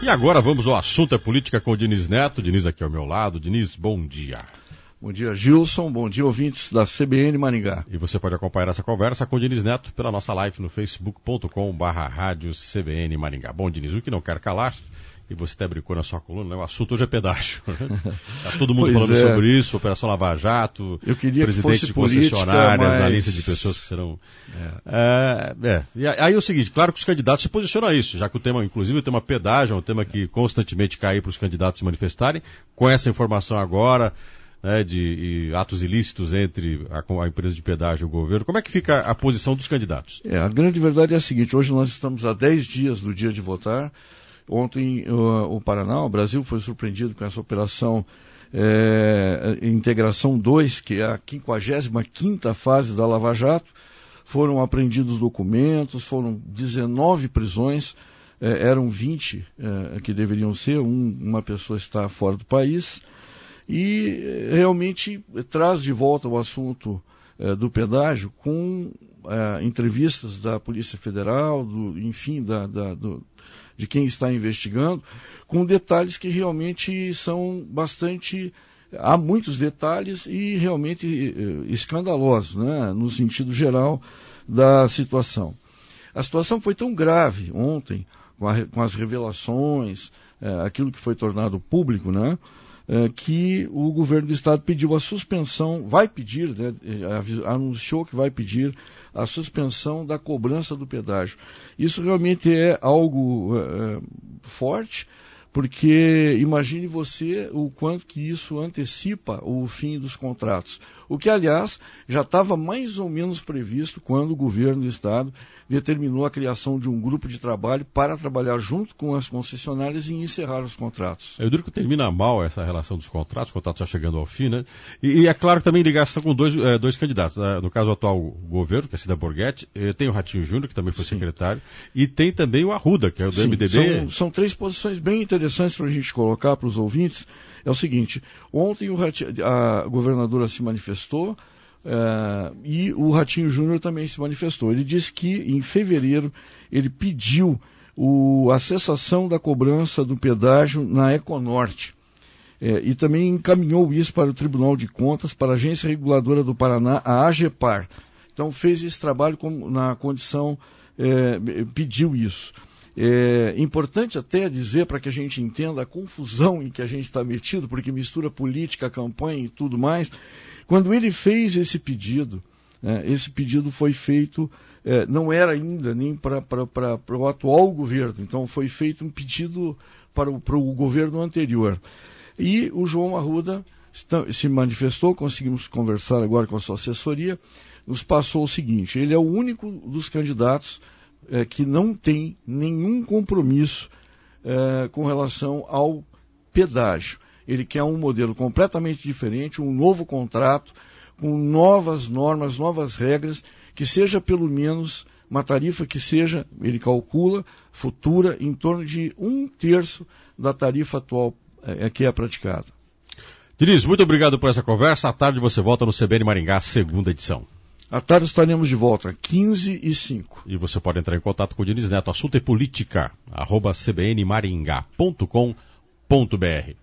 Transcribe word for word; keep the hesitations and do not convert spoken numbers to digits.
E agora vamos ao assunto é política com o Diniz Neto. Diniz aqui ao meu lado. Diniz, bom dia. Bom dia, Gilson. Bom dia, ouvintes da C B N Maringá. E você pode acompanhar essa conversa com o Diniz Neto pela nossa live no facebook ponto com barra rádio C B N Maringá. Bom, Diniz, o que não quer calar, e você até brincou na sua coluna, né? O assunto hoje é pedágio. Está todo mundo pois falando é. sobre isso, Operação Lava Jato, Eu queria presidente que de política, concessionárias, mas... na lista de pessoas que serão... É. É, é. E aí é o seguinte, claro que os candidatos se posicionam a isso, já que o tema, inclusive, o tema pedágio é um tema que constantemente cai para os candidatos se manifestarem. Com essa informação agora... Né, de, de atos ilícitos entre a, a empresa de pedágio e o governo. Como é que fica a posição dos candidatos? É, a grande verdade é a seguinte, hoje nós estamos a dez dias do dia de votar. Ontem o, o Paraná, o Brasil, foi surpreendido com essa operação é, Integração dois, que é a quinquagésima quinta fase da Lava Jato. Foram apreendidos documentos, foram dezenove prisões, é, eram vinte é, que deveriam ser, um, uma pessoa está fora do país. E realmente traz de volta o assunto eh, do pedágio com eh, entrevistas da Polícia Federal, do, enfim, da, da, do, de quem está investigando, com detalhes que realmente são bastante... Há muitos detalhes e realmente eh, escandalosos, né, no sentido geral da situação. A situação foi tão grave ontem, com, a, com as revelações, eh, aquilo que foi tornado público, né, que o governo do estado pediu a suspensão, vai pedir, né, anunciou que vai pedir a suspensão da cobrança do pedágio. Isso realmente é algo é, forte, porque imagine você o quanto que isso antecipa o fim dos contratos. O que, aliás, já estava mais ou menos previsto quando o governo do estado determinou a criação de um grupo de trabalho para trabalhar junto com as concessionárias e encerrar os contratos. Eu digo que termina mal essa relação dos contratos, os contratos já chegando ao fim, né? E, e é claro que também ligação com dois, é, dois candidatos. Né? No caso, o atual governo, que é Cida Borghetti, eh, tem o Ratinho Júnior, que também foi Sim. secretário, e tem também o Arruda, que é o do Sim, M D B. São, são três posições bem interessantes para a gente colocar para os ouvintes. É o seguinte, ontem o Ratinho, a governadora se manifestou, Uh, e o Ratinho Júnior também se manifestou. Ele disse que em fevereiro ele pediu o, a cessação da cobrança do pedágio na Econorte uh, e também encaminhou isso para o Tribunal de Contas, para a Agência Reguladora do Paraná, a AGEPAR. Então fez esse trabalho com, na condição, uh, pediu isso. É importante até dizer, para que a gente entenda a confusão em que a gente está metido, porque mistura política, campanha e tudo mais. Quando ele fez esse pedido, é, esse pedido foi feito, é, não era ainda nem para o atual governo, então foi feito um pedido para o, para o governo anterior. E o João Arruda se manifestou, conseguimos conversar agora com a sua assessoria, nos passou o seguinte, ele é o único dos candidatos é, que não tem nenhum compromisso é, com relação ao pedágio. Ele quer um modelo completamente diferente, um novo contrato, com novas normas, novas regras, que seja pelo menos uma tarifa que seja, ele calcula, futura, em torno de um terço da tarifa atual é, que é praticada. Diniz, muito obrigado por essa conversa. À tarde você volta no C B N Maringá, segunda edição. À tarde estaremos de volta, quinze e cinco. E você pode entrar em contato com o Diniz Neto, assunto é política, arroba c b n maringá ponto com ponto b r.